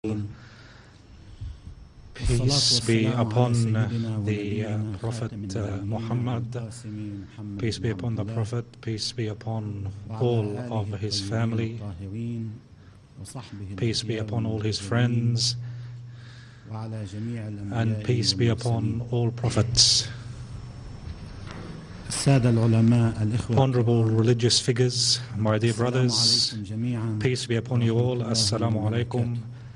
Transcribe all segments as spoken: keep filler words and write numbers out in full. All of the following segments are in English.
Peace be upon the uh, Prophet uh, Muhammad, peace be upon the Prophet, peace be upon all of his family, peace be upon all his friends, and peace be upon all prophets. Honorable religious figures, my dear brothers, peace be upon you all. Assalamu alaikum.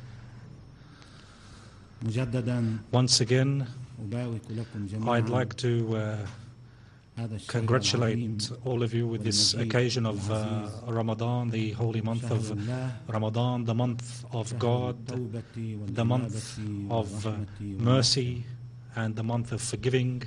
Once again, I'd like to uh, congratulate all of you with this occasion of uh, Ramadan, the holy month of Ramadan, the month of God, the month of uh, mercy, and the month of forgiving.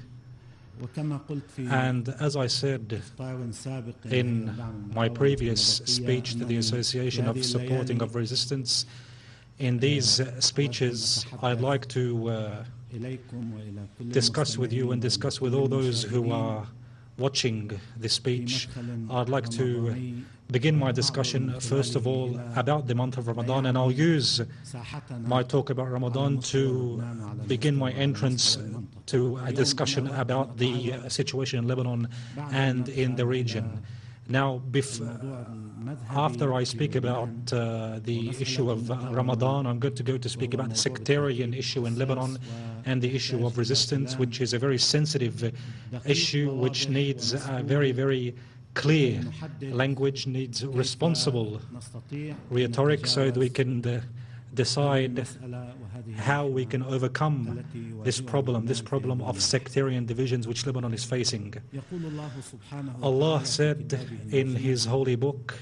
And as I said in my previous speech to the Association of Supporting of Resistance, in these speeches I'd like to uh, discuss with you and discuss with all those who are watching this speech. I'd like to begin my discussion first of all about the month of Ramadan, and I'll use my talk about Ramadan to begin my entrance to a discussion about the situation in Lebanon and in the region. Now, after I speak about uh, the issue of uh, Ramadan, I'm going to go to speak about the sectarian issue in Lebanon and the issue of resistance, which is a very sensitive issue, which needs a very, very clear language, needs responsible rhetoric, so that we can uh, decide how we can overcome this problem, this problem of sectarian divisions which Lebanon is facing. Allah said in His holy book,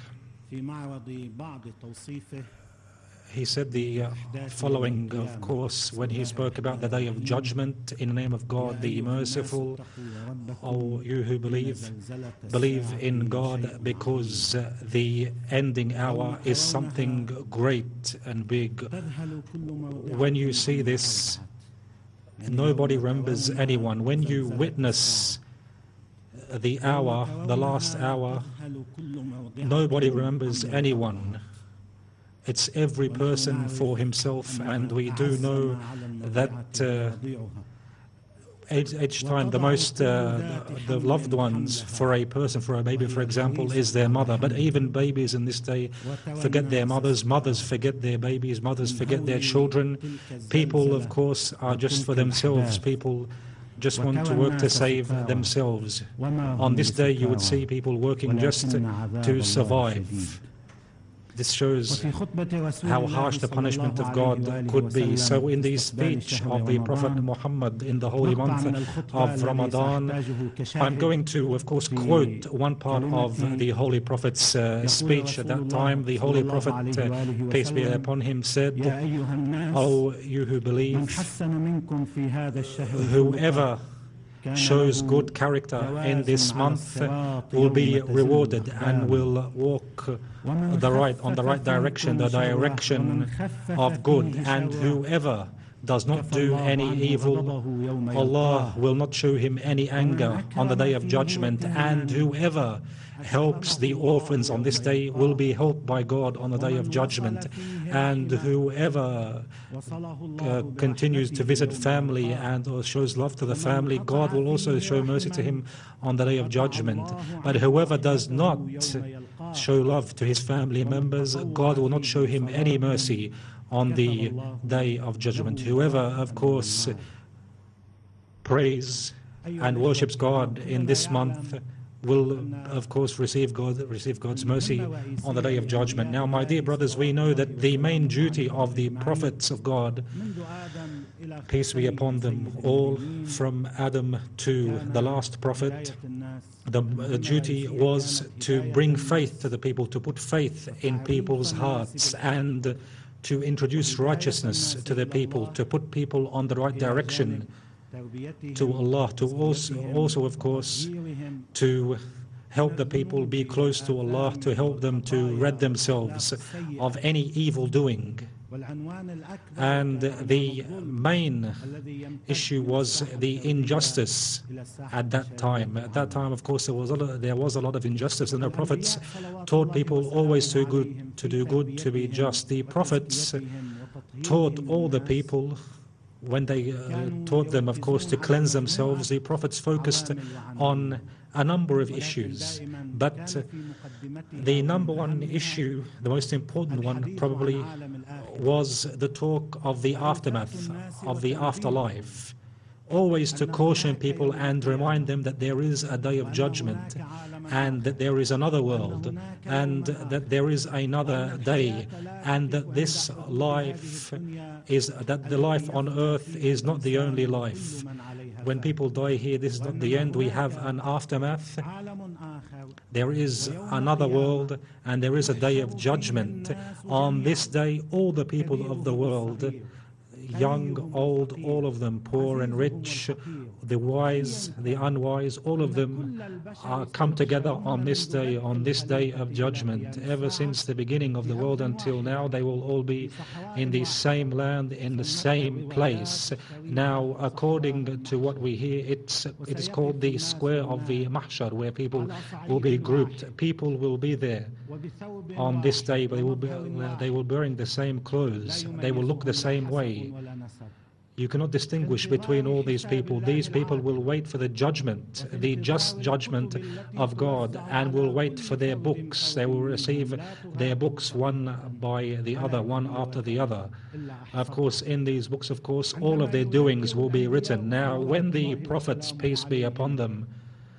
He said the uh, following, of course, when He spoke about the Day of Judgment, in the name of God, the Merciful, O you who believe, believe in God, because uh, the ending hour is something great and big. When you see this, nobody remembers anyone. When you witness the hour, the last hour, nobody remembers anyone. It's every person for himself, and we do know that uh, each, each time the most uh, the, the loved ones for a person, for a baby, for example, is their mother. But even babies in this day forget their mothers, mothers forget their babies, mothers forget their children. People, of course, are just for themselves. People just want to work to save themselves. On this day, you would see people working just to survive. This shows how harsh the punishment of God could be. So in the speech of the Prophet Muhammad in the holy month of Ramadan, I'm going to, of course, quote one part of the Holy Prophet's uh, speech at that time. The Holy Prophet, uh, peace be upon him, said, "O you who believe, whoever shows good character in this month will be rewarded and will walk the right on the right direction, the direction of good. And whoever does not do any evil, Allah will not show him any anger on the day of judgment. And whoever helps the orphans on this day will be helped by God on the day of judgment. And whoever uh, continues to visit family and or shows love to the family, God will also show mercy to him on the day of judgment. But whoever does not show love to his family members, God will not show him any mercy on the day of judgment. Whoever, of course, prays and worships God in this month will, of course, receive God, receive God's mercy on the day of judgment. Now, my dear brothers, we know that the main duty of the prophets of God, peace be upon them all, from Adam to the last prophet, the, the duty was to bring faith to the people, to put faith in people's hearts, and to introduce righteousness to the people, to put people on the right direction to Allah, to also, also, of course, to help the people be close to Allah, to help them to rid themselves of any evil doing. And the main issue was the injustice at that time. At that time, of course, there was a lot, there was a lot of injustice, and the prophets taught people always to good to do good, to be just. The prophets taught all the people. When they uh, taught them, of course, to cleanse themselves, the prophets focused on a number of issues. But uh, the number one issue, the most important one, probably was the talk of the aftermath, of the afterlife. Always to caution people and remind them that there is a day of judgment, and that there is another world, and that there is another day, and that this life is, that the life on earth is not the only life. When people die here, this is not the end. We have an aftermath. There is another world, and there is a day of judgment. On this day, all the people of the world, young, old, all of them, poor and rich, the wise, the unwise, all of them uh, come together on this day, on this day of judgment. Ever since the beginning of the world until now, they will all be in the same land, in the same place. Now, according to what we hear, it's, it is called the square of the Mahshar, where people will be grouped. People will be there on this day, but they will be, they will be wearing the same clothes. They will look the same way. You cannot distinguish between all these people. These people will wait for the judgment, the just judgment of God, and will wait for their books. They will receive their books one by the other, one after the other. Of course, in these books, of course, all of their doings will be written. Now, when the prophets, peace be upon them,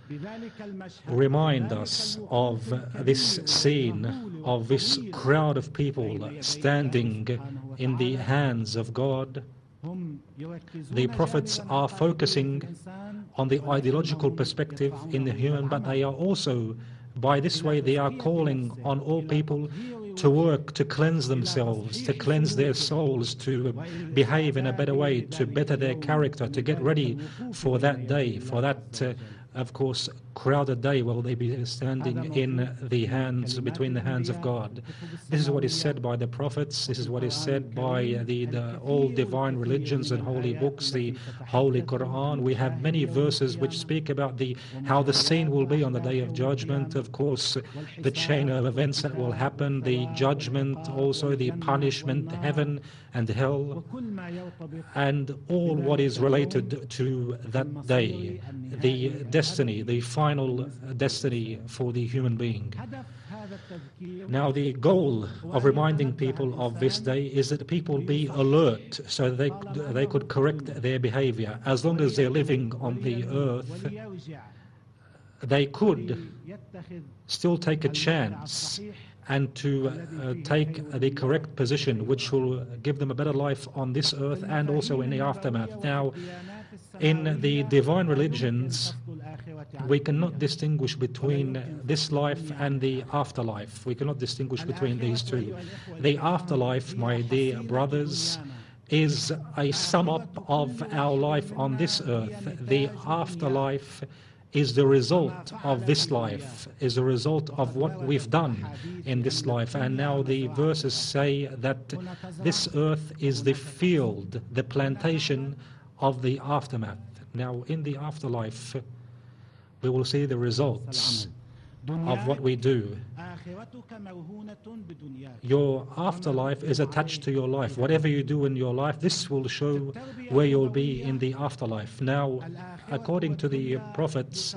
remind us of this scene, of this crowd of people standing in the hands of God, the prophets are focusing on the ideological perspective in the human, but they are also, by this way, they are calling on all people to work, to cleanse themselves, to cleanse their souls, to behave in a better way, to better their character, to get ready for that day, for that uh, of course, crowded day will they be standing in the hands, between the hands of God. This is what is said by the prophets. This is what is said by the, the all divine religions and holy books, the Holy Quran. We have many verses which speak about the how the scene will be on the day of judgment. Of course, the chain of events that will happen, the judgment, also the punishment, heaven and hell, and all what is related to that day, the destiny, the final destiny for the human being. Now, the goal of reminding people of this day is that people be alert so that they, they could correct their behavior. As long as they're living on the earth, they could still take a chance and to uh, take the correct position, which will give them a better life on this earth and also in the aftermath. Now, in the divine religions, we cannot distinguish between this life and the afterlife. We cannot distinguish between these two. The afterlife, my dear brothers, is a sum up of our life on this earth. The afterlife is the result of this life, is a result of what we've done in this life. And now the verses say that this earth is the field, the plantation of the aftermath. Now, in the afterlife, we will see the results of what we do. Your afterlife is attached to your life. Whatever you do in your life, this will show where you'll be in the afterlife. Now, according to the prophets,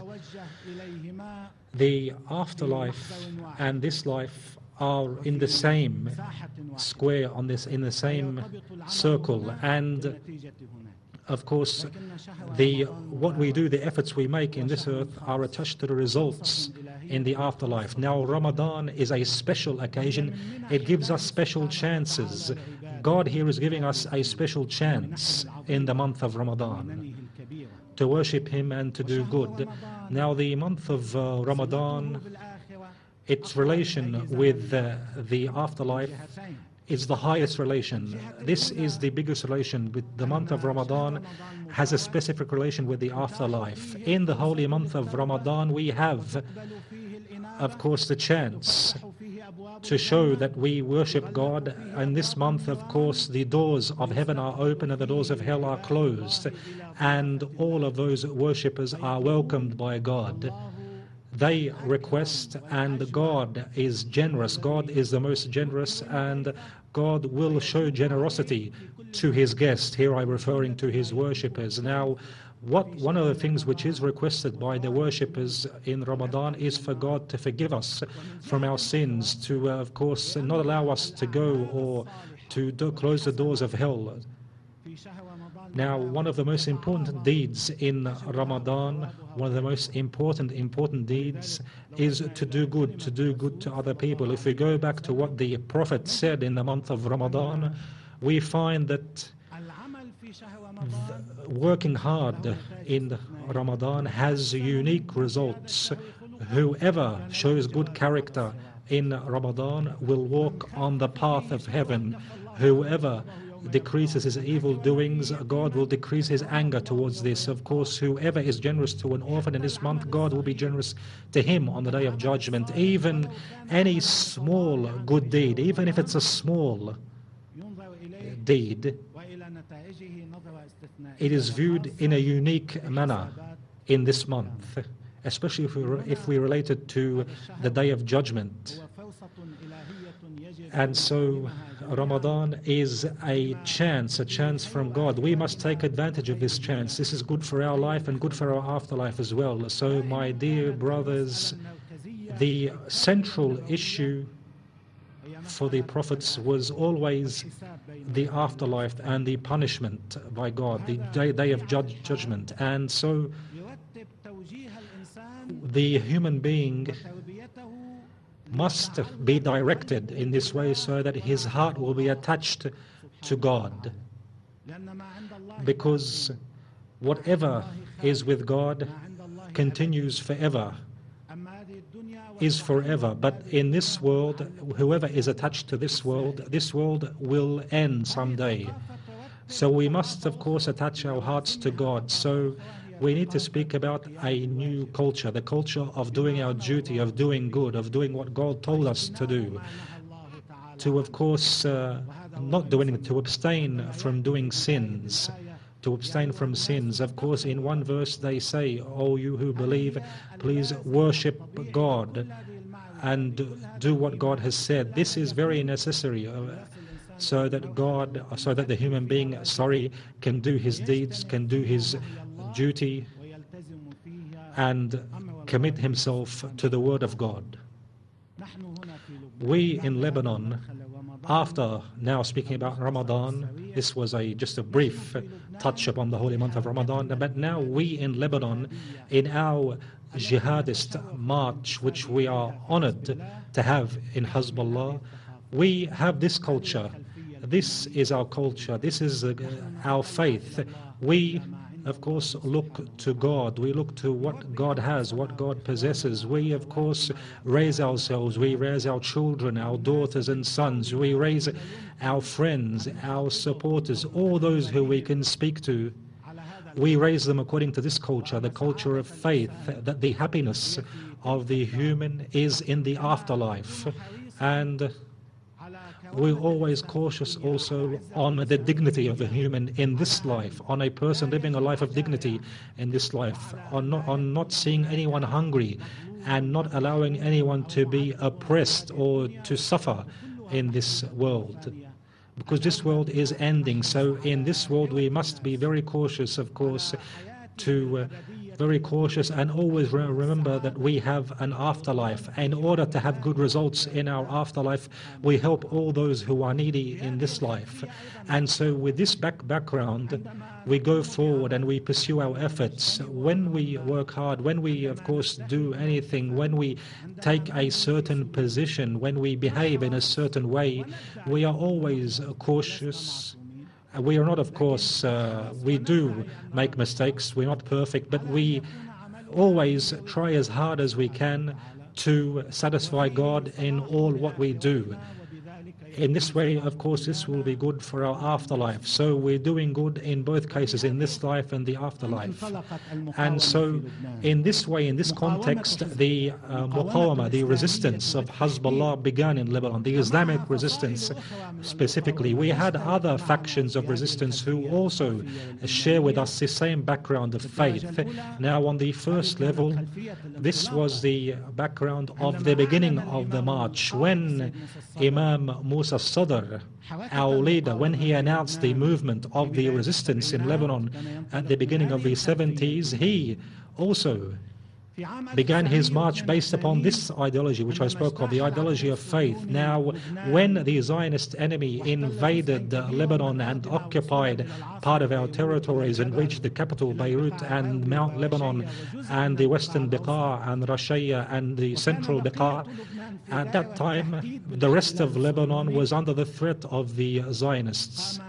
the afterlife and this life are in the same square, on this, in the same circle, and of course, the what we do, the efforts we make in this earth are attached to the results in the afterlife. Now, Ramadan is a special occasion. It gives us special chances. God here is giving us a special chance in the month of Ramadan to worship Him and to do good. Now, the month of uh, Ramadan, its relation with uh, the afterlife is the highest relation. This is the biggest relation. With the month of Ramadan has a specific relation with the afterlife. In the holy month of Ramadan, we have, of course, the chance to show that we worship God. In this month, of course, the doors of heaven are open and the doors of hell are closed, and all of those worshippers are welcomed by God. They request, and God is generous. God is the most generous, and God will show generosity to his guests. Here I'm referring to his worshippers. Now, what one of the things which is requested by the worshippers in Ramadan is for God to forgive us from our sins, to, uh, of course, not allow us to go or to do, close the doors of hell. Now, one of the most important deeds in Ramadan, one of the most important, important deeds is to do good, to do good to other people. If we go back to what the Prophet said in the month of Ramadan, we find that working hard in Ramadan has unique results. Whoever shows good character in Ramadan will walk on the path of heaven. Whoever decreases his evil doings, God will decrease his anger towards this. Of course, whoever is generous to an orphan in this month, God will be generous to him on the day of judgment. Even any small good deed, even if it's a small deed, it is viewed in a unique manner in this month, especially if we, if we relate it to the day of judgment. And so Ramadan is a chance, a chance from God. We must take advantage of this chance. This is good for our life and good for our afterlife as well. So, my dear brothers, the central issue for the prophets was always the afterlife and the punishment by God, the day, day of judge, judgment. And so the human being must be directed in this way so that his heart will be attached to God. Because whatever is with God continues forever, is forever. But in this world, whoever is attached to this world, this world will end someday. So we must, of course, attach our hearts to God. So we need to speak about a new culture, the culture of doing our duty, of doing good, of doing what God told us to do. To, of course, uh, not do anything, to abstain from doing sins, to abstain from sins. Of course, in one verse they say, "O you who believe, please worship God and do what God has said." This is very necessary, uh, so that God, so that the human being, sorry, can do his deeds, can do his duty and commit himself to the word of God. We in Lebanon, after now speaking about Ramadan, this was a just a brief touch upon the holy month of Ramadan, but now we in Lebanon, in our jihadist march, which we are honored to have in Hezbollah, we have this culture. This is our culture. This is uh, our faith. We, of course, look to God. We look to what God has, what God possesses. We, of course, raise ourselves. We raise our children, our daughters and sons. We raise our friends, our supporters, all those who we can speak to. We raise them according to this culture, the culture of faith, that the happiness of the human is in the afterlife. And we're always cautious also on the dignity of the human in this life, on a person living a life of dignity in this life, on not, on not seeing anyone hungry and not allowing anyone to be oppressed or to suffer in this world. Because this world is ending, so in this world we must be very cautious, of course, to uh, very cautious and always re remember that we have an afterlife. In order to have good results in our afterlife, we help all those who are needy in this life. And so with this back background, we go forward and we pursue our efforts. When we work hard, when we, of course, do anything, when we take a certain position, when we behave in a certain way, we are always cautious. We are not, of course, uh, we do make mistakes, we're not perfect, but we always try as hard as we can to satisfy God in all what we do. In this way, of course, this will be good for our afterlife. So we're doing good in both cases, in this life and the afterlife. And so in this way, in this context, the uh, muqawama, the resistance of Hezbollah began in Lebanon, the Islamic resistance specifically. We had other factions of resistance who also share with us the same background of faith. Now, on the first level, this was the background of the beginning of the march, when Imam Musa Musa Sadr, our leader, when he announced the movement of the resistance in Lebanon at the beginning of the seventies, he also began his march based upon this ideology, which I spoke of, the ideology of faith. Now, when the Zionist enemy invaded Lebanon and occupied part of our territories and reached the capital, Beirut, and Mount Lebanon, and the western Beqa, and Rashaya, and the central Beqa, at that time, the rest of Lebanon was under the threat of the Zionists.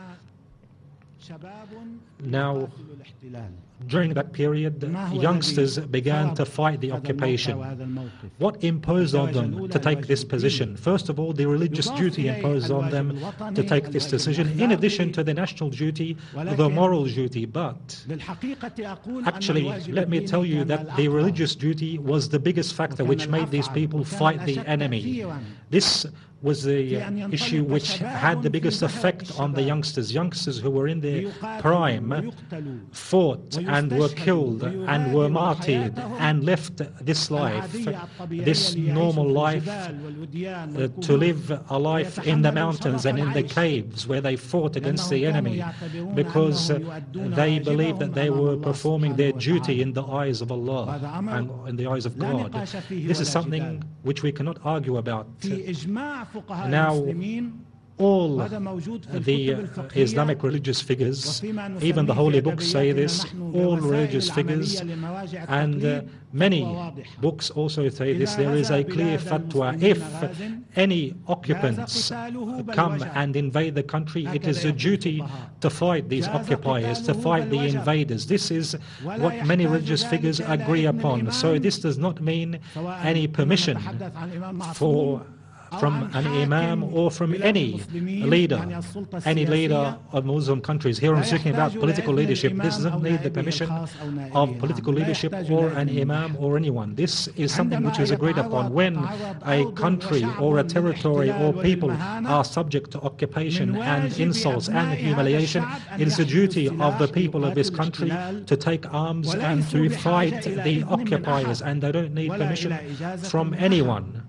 Now, during that period, youngsters began to fight the occupation. What imposed on them to take this position? First of all, the religious duty imposed on them to take this decision, in addition to the national duty, the moral duty. But actually, let me tell you that the religious duty was the biggest factor which made these people fight the enemy. This was the issue which had the biggest effect on the youngsters. Youngsters who were in their prime fought and were killed and were martyred and left this life, this normal life, uh, to live a life in the mountains and in the caves where they fought against the enemy, because uh, they believed that they were performing their duty in the eyes of Allah and in the eyes of God. This is something which we cannot argue about. Now, all the uh, Islamic religious figures, even the holy books say this, all religious figures, and uh, many books also say this, there is a clear fatwa. If any occupants come and invade the country, it is a duty to fight these occupiers, to fight the invaders. This is what many religious figures agree upon. So this does not mean any permission for from an imam or from any leader, any leader of Muslim countries. Here I'm speaking about political leadership. This doesn't need the permission of political leadership or an imam or anyone. This is something which is agreed upon. When a country or a territory or people are subject to occupation and insults and humiliation, it is the duty of the people of this country to take arms and to fight the occupiers, and they don't need permission from anyone.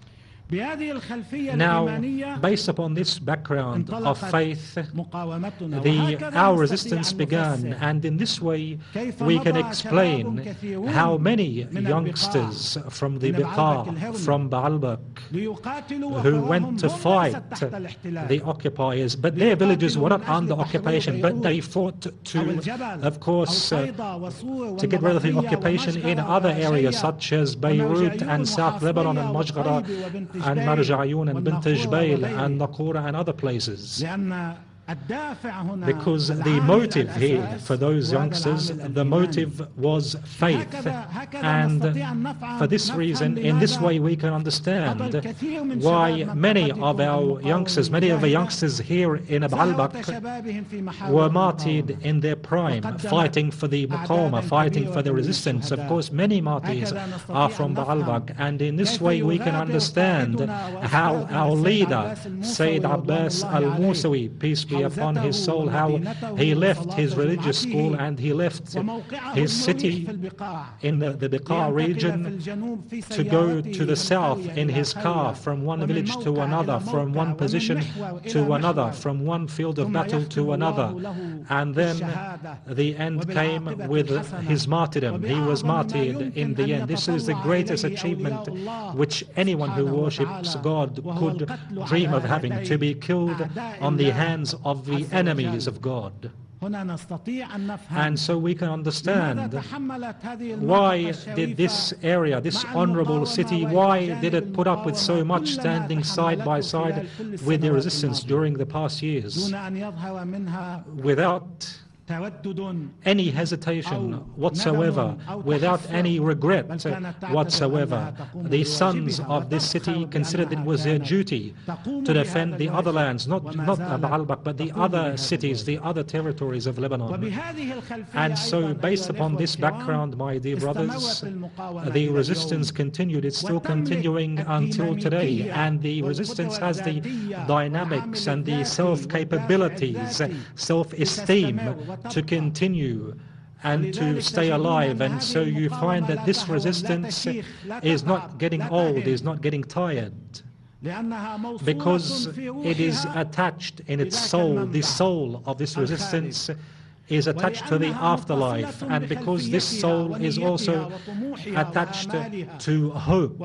Now, based upon this background of faith, the, our resistance began, and in this way we can explain how many youngsters from the Beqa, from Baalbek, who went to fight the occupiers, but their villages were not under occupation, but they fought to, of course, uh, to get rid of the occupation in other areas such as Beirut and South Lebanon and Majghara and Marja'yun and Bint Jbayl and Naqura and other places. Because the motive here for those youngsters, the motive was faith. And for this reason, in this way we can understand why many of our youngsters, many of the youngsters here in Baalbek were martyred in their prime, fighting for the Muqawma, fighting for the resistance. Of course, many martyrs are from Baalbek, and in this way we can understand how our leader, Sayyid Abbas al-Musawi, peace be upon his soul, how he left his religious school and he left his city in the, the Beqa region to go to the south in his car, from one village to another, from one position to another, from one field of battle to another. And then the end came with his martyrdom. He was martyred in the end. This is the greatest achievement which anyone who worships God could dream of having, to be killed on the hands of the enemies of God. And so we can understand why did this area, this honorable city, why did it put up with so much, standing side by side with the resistance during the past years, without any hesitation whatsoever, without any regret whatsoever. The sons of this city considered it was their duty to defend the other lands, not, not Baalbek, but the other cities, the other territories of Lebanon. And so based upon this background, my dear brothers, the resistance continued. It's still continuing until today, and the resistance has the dynamics and the self-capabilities, self-esteem to continue and to stay alive. And so you find that this resistance is not getting old, is not getting tired. because it is attached in its soul. The soul of this resistance is attached to the afterlife, and because this soul is also attached to hope,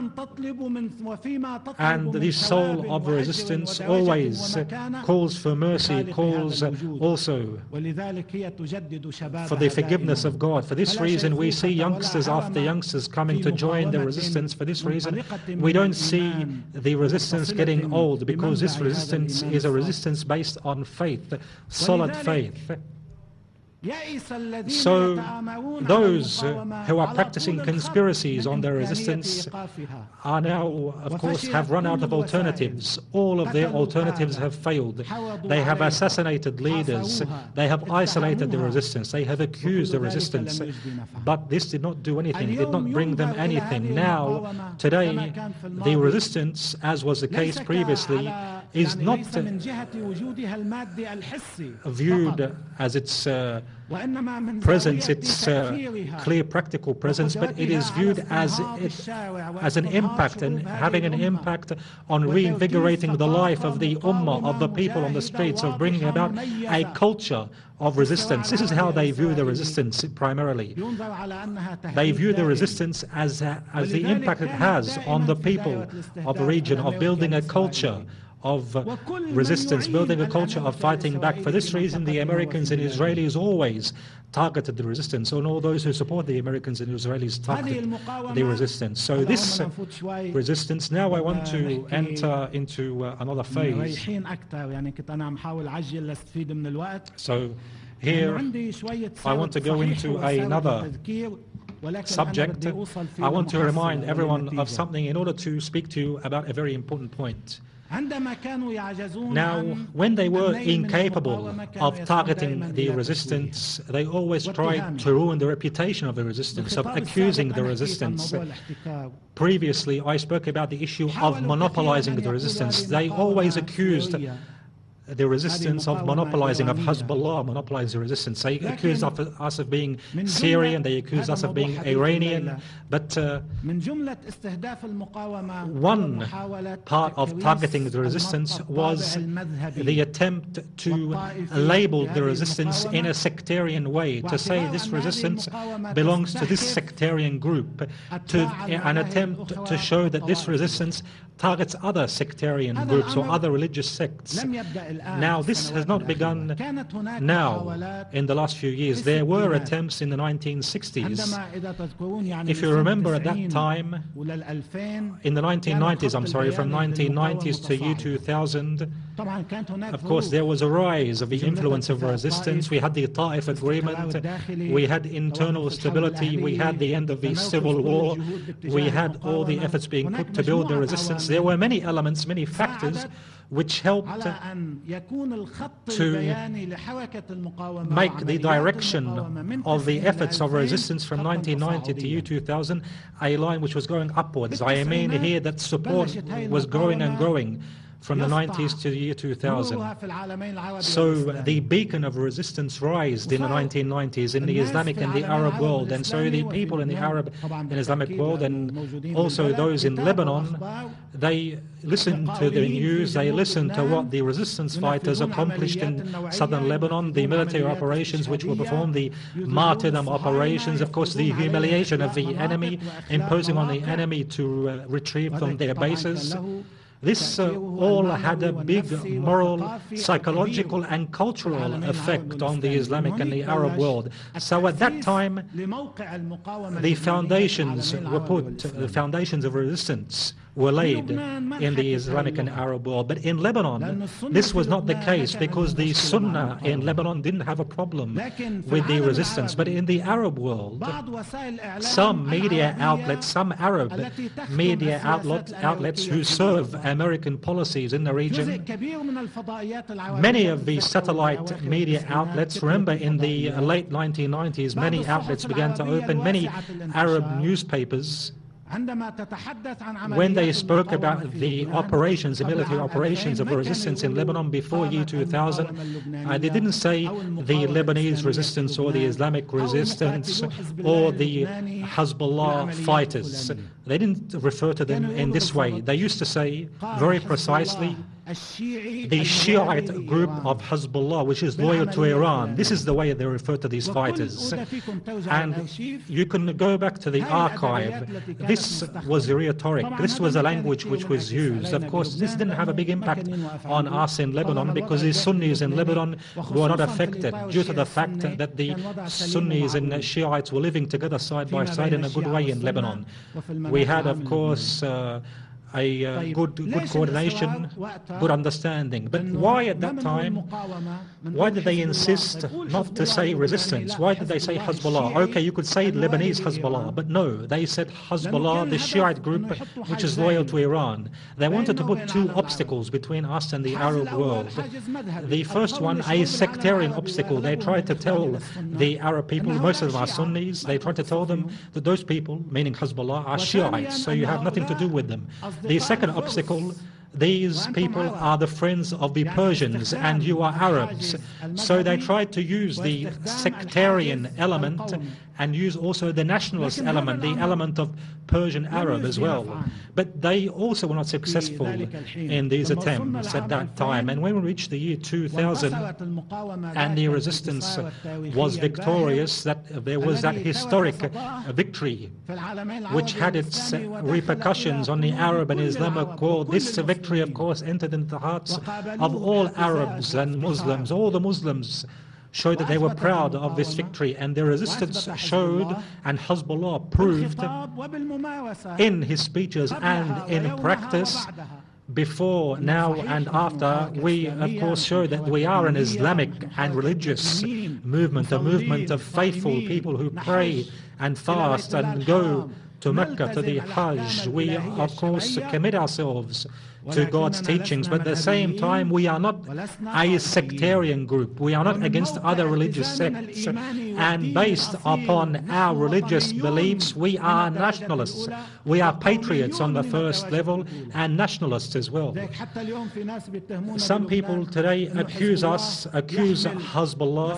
and the soul of resistance always calls for mercy, calls also for the forgiveness of God. For this reason, we see youngsters after youngsters coming to join the resistance. For this reason, we don't see the resistance getting old, because this resistance is a resistance based on faith, solid faith. So those who are practicing conspiracies on their resistance are now, of course, have run out of alternatives. All of their alternatives have failed. They have assassinated leaders. They have isolated the resistance. They have accused the resistance. But this did not do anything. It did not bring them anything. Now, today, the resistance, as was the case previously, is not viewed as its uh, presence, its uh, clear practical presence, but it is viewed as it, as an impact, and having an impact on reinvigorating the life of the ummah, of the people on the streets, of bringing about a culture of resistance. This is how they view the resistance primarily. They view the resistance as, uh, as the impact it has on the people of the region, of building a culture of uh, resistance, building a culture of fighting back. For this reason, the Americans and Israelis always targeted the resistance, and all those who support the Americans and Israelis targeted the resistance. So this uh, resistance, now I want to enter into uh, another phase. So here I want to go into another subject. I want to remind everyone of something in order to speak to you about a very important point. Now, when they were incapable of targeting the resistance, they always tried to ruin the reputation of the resistance, of accusing the resistance. Previously, I spoke about the issue of monopolizing the resistance. They always accused the resistance of monopolizing, of Hezbollah monopolizing the resistance. They accused of, us of being Syrian, they accused us of being Iranian, but uh, one part of targeting the resistance was the attempt to label the resistance in a sectarian way, to say this resistance belongs to this sectarian group, to an attempt to show that this resistance targets other sectarian groups or other religious sects. Now, this has not begun now in the last few years. There were attempts in the nineteen sixties. If you remember at that time, in the nineteen nineties, I'm sorry, from nineteen nineties to year two thousand, of course, there was a rise of the influence of resistance. We had the Ta'if Agreement, we had internal stability, we had the end of the civil war, we had all the efforts being put to build the resistance. There were many elements, many factors which helped to make the direction of the efforts of resistance from nineteen ninety to year two thousand a line which was going upwards. I mean here that support was growing and growing from the nineties to the year two thousand. So the beacon of resistance rised in the nineteen nineties in the Islamic and the Arab world, and so the people in the Arab and Islamic world, and also those in Lebanon, they listened to the news, they listened to what the resistance fighters accomplished in southern Lebanon, the military operations which were performed, the martyrdom operations, of course the humiliation of the enemy, imposing on the enemy to uh, retrieve from their bases. This uh, all had a big moral, psychological and cultural effect on the Islamic and the Arab world. So at that time, the foundations were put, the foundations of resistance were laid in the Islamic and Arab world. But in Lebanon, this was not the case, because the Sunnah in Lebanon didn't have a problem with the resistance. But in the Arab world, some media outlets, some Arab media outlet, outlets who serve American policies in the region, many of the satellite media outlets, remember in the late nineteen nineties, many outlets began to open, many Arab newspapers when they spoke about the operations, the military operations of resistance in Lebanon before year two thousand, uh, they didn't say the Lebanese resistance or the Islamic resistance or the Hezbollah fighters. They didn't refer to them in this way. They used to say very precisely the Shiite group of Hezbollah, which is loyal to Iran. This is the way they refer to these fighters. And you can go back to the archive. This was the rhetoric. This was a language which was used. Of course, this didn't have a big impact on us in Lebanon because the Sunnis in Lebanon were not affected due to the fact that the Sunnis and Shiites were living together side by side in a good way in Lebanon. We had, of course, uh, a uh, good, good coordination, good understanding. But why at that time, why did they insist not to say resistance? Why did they say Hezbollah? Okay, you could say Lebanese Hezbollah, but no, they said Hezbollah, the Shiite group, which is loyal to Iran. They wanted to put two obstacles between us and the Arab world. The first one, a sectarian obstacle. They tried to tell the Arab people, most of them are Sunnis, they tried to tell them that those people, meaning Hezbollah, are Shiites, so you have nothing to do with them. The second obstacle, these people are the friends of the Persians and you are Arabs. So they tried to use the sectarian element and use also the nationalist element, the element of Persian Arab as well. But they also were not successful in these attempts at that time. And when we reached the year two thousand and the resistance was victorious, that there was that historic victory which had its repercussions on the Arab and Islamic world. This victory, of course, entered into the hearts of all Arabs and Muslims. All the Muslims showed that they were proud of this victory, and their resistance showed, and Hezbollah proved in his speeches and in practice, before, now and after, we of course show that we are an Islamic and religious movement, a movement of faithful people who pray and fast and go to Mecca, to the Hajj. We of course commit ourselves to God's teachings, but at the same time we are not a sectarian group. We are not against other religious sects, and based upon our religious beliefs we are nationalists. We are patriots on the first level and nationalists as well. Some people today accuse us, accuse Hezbollah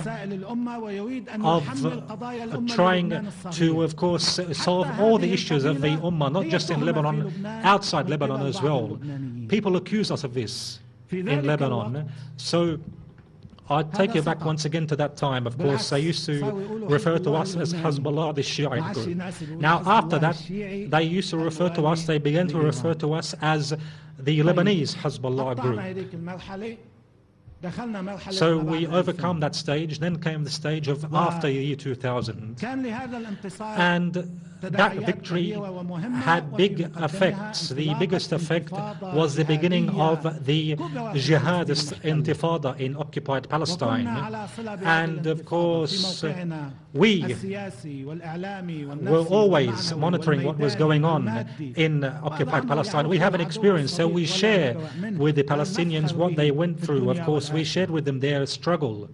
of uh, trying to, of course, solve all the issues of the Ummah, not just in Lebanon, outside Lebanon as well. People accuse us of this in Lebanon. So I take you back once again to that time. Of course, they used to refer to us as Hezbollah, the Shiite group. Now, after that, they used to refer to us, they began to refer to us as the Lebanese Hezbollah group. So we overcome that stage. Then came the stage of after the year two thousand. And that victory had big effects. The biggest effect was the beginning of the jihadist intifada in occupied Palestine. And of course, we were always monitoring what was going on in occupied Palestine. We have an experience, so we share with the Palestinians what they went through. Of course, we shared with them their struggle.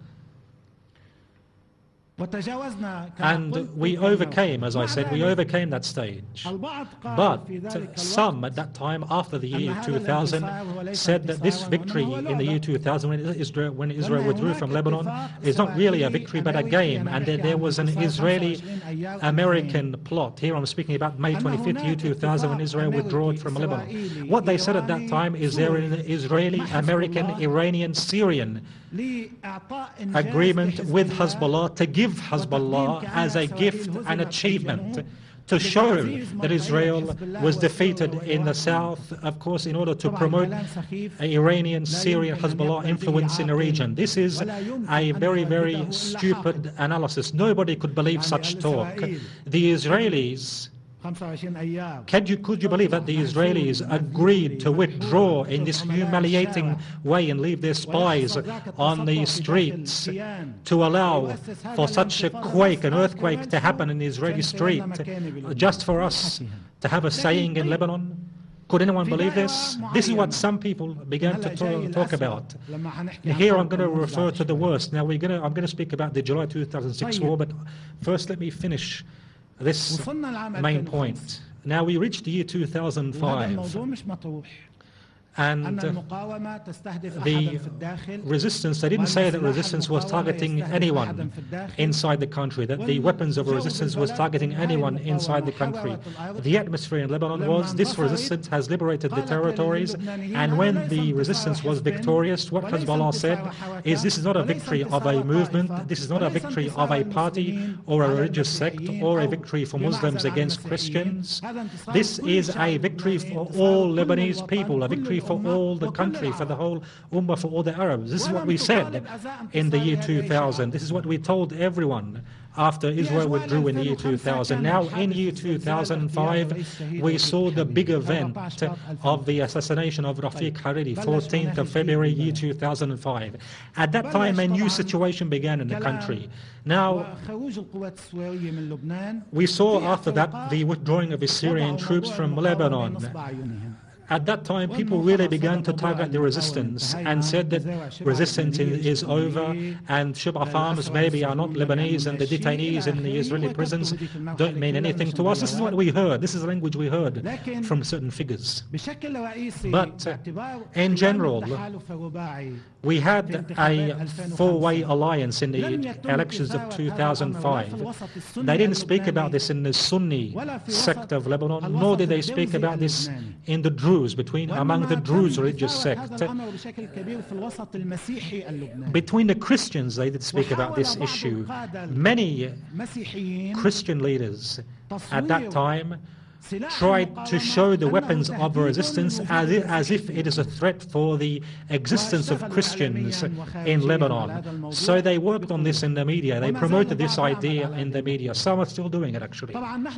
And we overcame, as I said, we overcame that stage. But some at that time, after the year two thousand, said that this victory in the year two thousand, when Israel, when Israel withdrew from Lebanon, is not really a victory but a game, and that there was an Israeli-American plot. Here I'm speaking about May twenty-fifth, year two thousand, when Israel withdrew from Lebanon. What they said at that time is there an Israeli-American, Iranian, Syrian agreement with Hezbollah to give Hezbollah as a gift and achievement to show that Israel was defeated in the south, of course, in order to promote Iranian, Syrian, Hezbollah influence in the region. This is a very, very stupid analysis. Nobody could believe such talk. The Israelis Could you, could you believe that the Israelis agreed to withdraw in this humiliating way and leave their spies on the streets to allow for such a quake, an earthquake to happen in the Israeli street, just for us to have a saying in Lebanon? Could anyone believe this? This is what some people began to talk, talk about. Here I'm going to refer to the worst. Now we're going to, I'm going to speak about the July two thousand six war, but first let me finish this main point. Now we reached the year two thousand five, and uh, the resistance, they didn't say that resistance was targeting anyone inside the country, that the weapons of resistance was targeting anyone inside the country. The atmosphere in Lebanon was this resistance has liberated the territories, and when the resistance was victorious, what Hezbollah said is this is not a victory of a movement, this is not a victory of a party or a religious sect or a victory for Muslims against Christians. This is a victory for all Lebanese people, a victory for all the country, for the whole Ummah, for all the Arabs. This is what we said in the year two thousand. This is what we told everyone after Israel withdrew in the year two thousand. Now in year two thousand five, we saw the big event of the assassination of Rafiq Hariri, fourteenth of February, year two thousand five. At that time, a new situation began in the country. Now, we saw after that the withdrawing of the Syrian troops from Lebanon. At that time, people really began to target the resistance and said that resistance is over and Shubha farms maybe are not Lebanese and the detainees in the Israeli prisons don't mean anything to us. This is what we heard. This is the language we heard from certain figures. But uh, in general, we had a four-way alliance in the elections of two thousand five. They didn't speak about this in the Sunni sect of Lebanon, nor did they speak about this in the Druze, between among the Druze religious sect. Between the Christians, they did speak about this issue. Many Christian leaders at that time tried to show the weapons of resistance as if, as if it is a threat for the existence of Christians in Lebanon. So they worked on this in the media. They promoted this idea in the media. Some are still doing it, actually.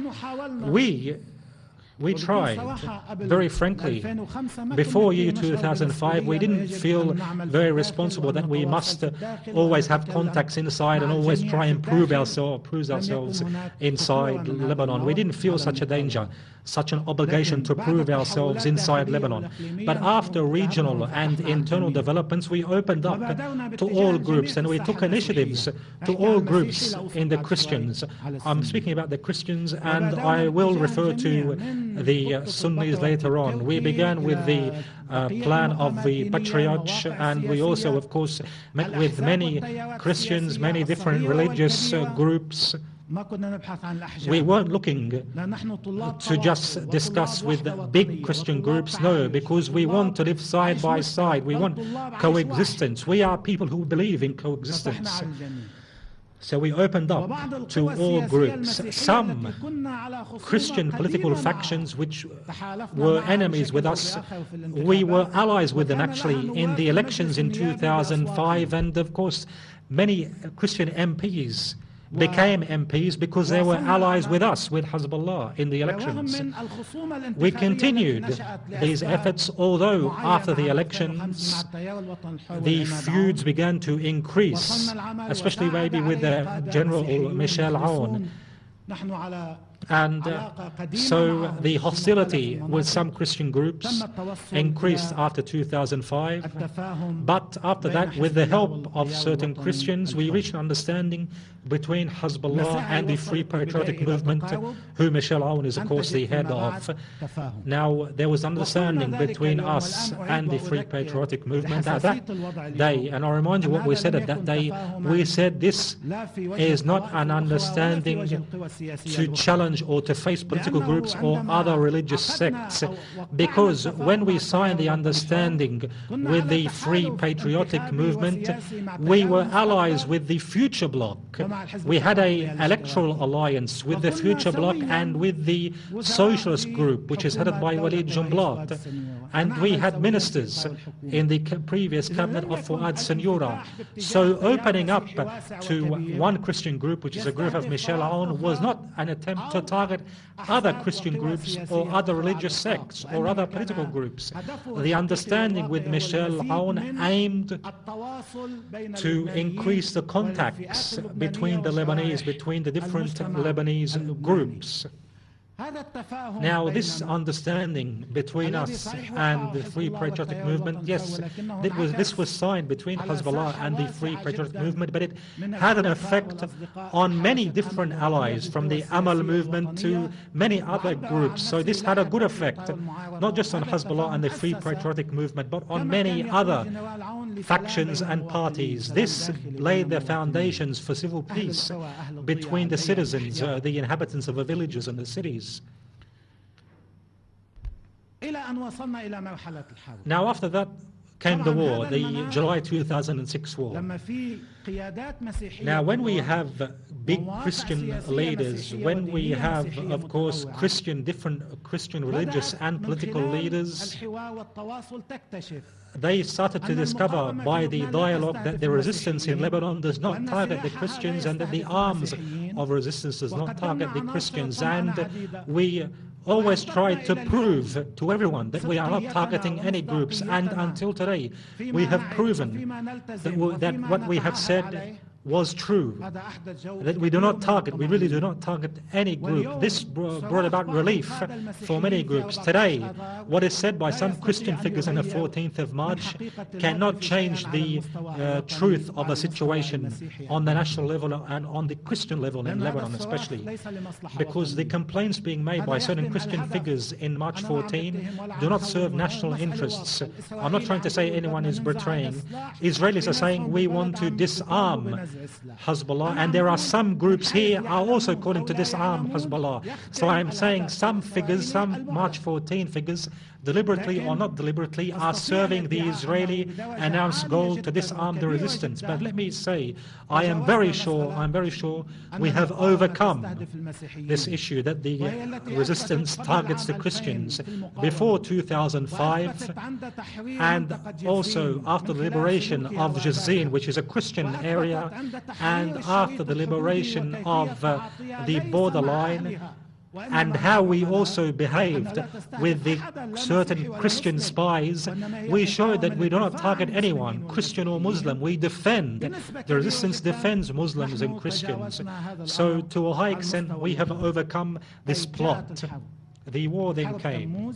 We We tried, very frankly, before year two thousand five, we didn't feel very responsible that we must uh, always have contacts inside and always try and prove ourselves, prove ourselves inside Lebanon. We didn't feel such a danger, such an obligation to prove ourselves inside Lebanon. But after regional and internal developments, we opened up to all groups and we took initiatives to all groups in the Christians. I'm speaking about the Christians, and I will refer to the uh, Sunnis later on. We began with the uh, plan of the Patriarch, and we also, of course, met with many Christians, many different religious uh, groups. We weren't looking to just discuss with big Christian groups, no, because we want to live side by side. We want coexistence. We are people who believe in coexistence. So we opened up to all groups. Some Christian political factions which were enemies with us, we were allies with them actually in the elections in two thousand five, and of course many Christian M Ps became M Ps because they were allies with us, with Hezbollah, in the elections. We continued these efforts, although after the elections the feuds began to increase, especially maybe with the General Michel Aoun. And uh, so the hostility with some Christian groups increased after two thousand five. But after that, with the help of certain Christians, we reached an understanding between Hezbollah and the Free Patriotic Movement, who Michel Aoun is, of course, the head of. Now, there was understanding between us and the Free Patriotic Movement at that day. And I remind you what we said at that day. We said this is not an understanding to challenge or to face political groups or other religious sects, because when we signed the understanding with the Free Patriotic Movement, we were allies with the Future Bloc. We had an electoral alliance with the Future Bloc and with the Socialist Group, which is headed by Walid Jumblat. And we had ministers in the previous cabinet of Fouad Senyoura. So opening up to one Christian group, which is a group of Michel Aoun, was not an attempt to target other Christian groups or other religious sects or other political groups. The understanding with Michel Aoun aimed to increase the contacts between the Lebanese, between the different Lebanese groups. Now, this understanding between us and the Free Patriotic Movement, yes, it was, this was signed between Hezbollah and the Free Patriotic Movement, but it had an effect on many different allies, from the Amal movement to many other groups. So this had a good effect, not just on Hezbollah and the Free Patriotic Movement, but on many other factions and parties. This laid the foundations for civil peace between the citizens, uh, the inhabitants of the villages and the cities. Now, after that came the war, the July two thousand six war. Now, when we have big Christian leaders, when we have, of course, Christian, different Christian religious and political leaders, they started to discover by the dialogue that the resistance in Lebanon does not target the Christians, and that the arms of resistance does not target the Christians. And we always tried to prove to everyone that we are not targeting any groups, and until today we have proven that, we, that what we have said was true, that we do not target, we really do not target any group. This brought about relief for many groups. Today, what is said by some Christian figures on the fourteenth of March cannot change the uh, truth of the situation on the national level and on the Christian level in Lebanon especially, because the complaints being made by certain Christian figures in March fourteenth do not serve national interests. I'm not trying to say anyone is betraying. Israelis are saying we want to disarm Hezbollah, and there are some groups here are also calling to disarm Hezbollah. So I'm saying some figures, some March fourteenth figures, deliberately or not deliberately, are serving the Israeli announced goal to disarm the resistance. But let me say, I am very sure, I'm very sure we have overcome this issue that the resistance targets the Christians before two thousand five, and also after the liberation of Jazin, which is a Christian area, and after the liberation of uh, the borderline, and how we also behaved with the certain Christian spies. We showed that we do not target anyone, Christian or Muslim. We defend, the resistance defends Muslims and Christians. So to a high extent we have overcome this plot. The war then came.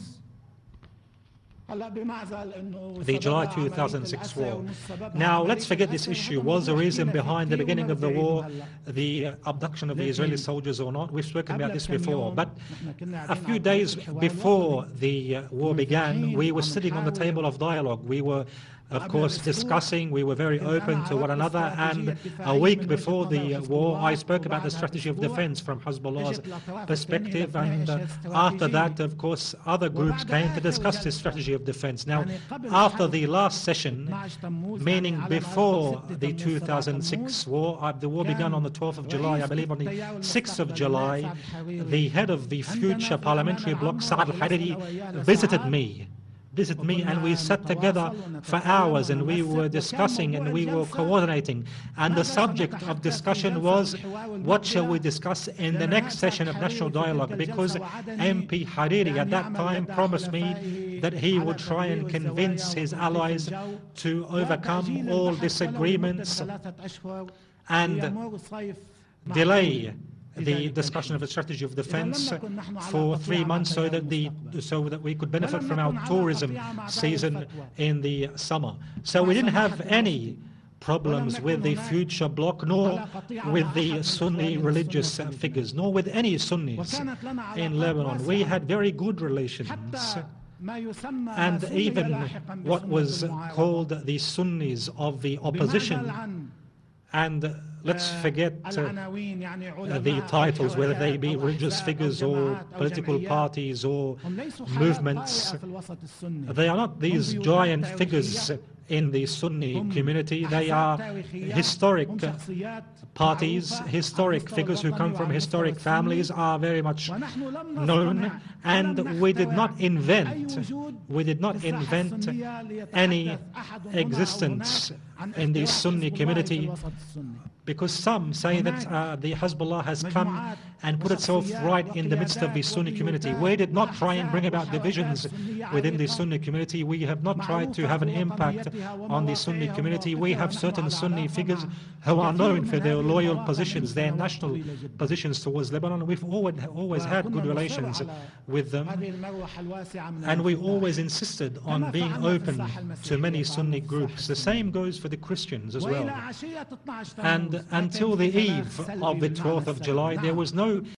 The July two thousand six war. Now, let's forget this issue. Was the reason behind the beginning of the war the abduction of the Israeli soldiers or not? We've spoken about this before. But a few days before the war began, we were sitting on the table of dialogue. We were, of course, discussing. We were very open to one another. And a week before the war, I spoke about the strategy of defense from Hezbollah's perspective. And uh, after that, of course, other groups came to discuss this strategy of defense. Now, after the last session, meaning before the two thousand six war, uh, the war began on the twelfth of July, I believe on the sixth of July, the head of the future parliamentary bloc, Saad al-Hariri, visited me. visit me, and we sat together for hours, and we were discussing and we were coordinating. And the subject of discussion was, what shall we discuss in the next session of National Dialogue? Because M P Hariri at that time promised me that he would try and convince his allies to overcome all disagreements and delay the discussion of a strategy of defense for three months so that the so that we could benefit from our tourism season in the summer. So we didn't have any problems with the future bloc, nor with the Sunni religious figures, nor with any Sunnis in Lebanon. We had very good relations. And even what was called the Sunnis of the opposition, and let's forget uh, the titles, whether they be religious figures or political parties or movements. They are not these giant figures in the Sunni community. They are historic parties, historic figures who come from historic families, are very much known, and we did not invent, we did not invent any existence in the Sunni community, because some say that uh, the Hezbollah has come and put itself right in the midst of the Sunni community. We did not try and bring about divisions within the Sunni community. We have not tried to have an impact on the Sunni community. We have certain Sunni figures who are known for their loyal positions, their national positions towards Lebanon. We've always, always had good relations with them, and we always insisted on being open to many Sunni groups. The same goes for the Christians as well. And until the eve of the twelfth of July, there was no